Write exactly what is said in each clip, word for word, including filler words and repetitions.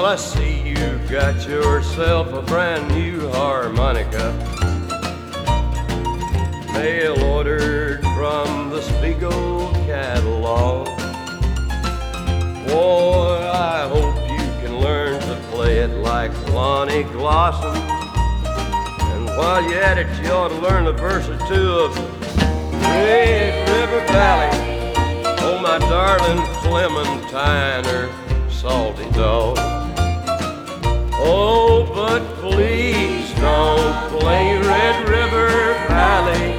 Well, I see you got yourself a brand new harmonica, mail ordered from the Spiegel catalog. Boy, I hope you can learn to play it like Lonnie Glosson. And while you're at it, you ought to learn a verse or two of Red River Valley. Oh, my darling Clementine, or Salty Dog. Oh, but please don't play Red River Valley.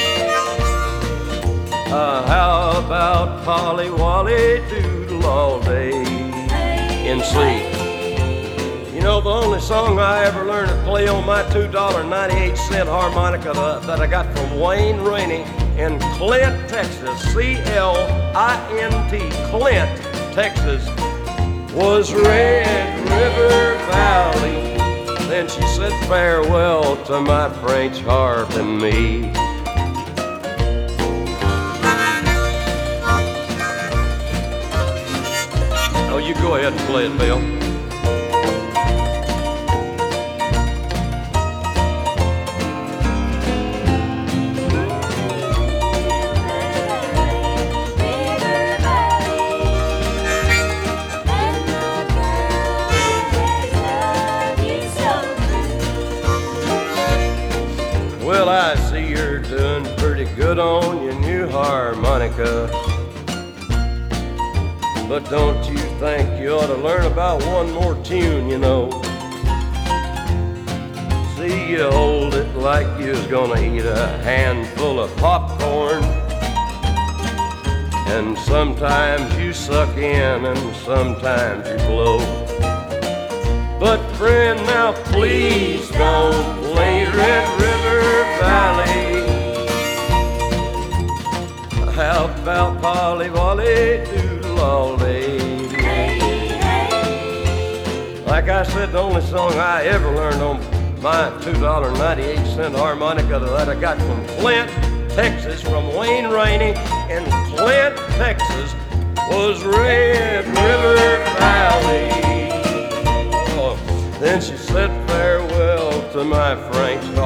Uh, how about Polly Wolly Doodle all day in C? You know, the only song I ever learned to play on my two dollars and ninety-eight cents harmonica that, that I got from Wayne Rainey in Clint, Texas, C L I N T, Clint, Texas, was Red River Valley. Then she said farewell to my French harp and me. Oh, you go ahead and play it, Bill. Well, I see you're doing pretty good on your new harmonica, but don't you think you ought to learn about one more tune, you know? See, you hold it like you was gonna eat a handful of popcorn, and sometimes you suck in and sometimes you blow. But friend, now please don't play Red River Valley. How about Polly Wolly Doodle all day? Hey, hey. Like I said, the only song I ever learned on my two dollars and ninety-eight cents harmonica that I got from Clint, Texas, from Wayne Rainey in Clint, Texas, was Red River Valley. Oh, then she said farewell to my French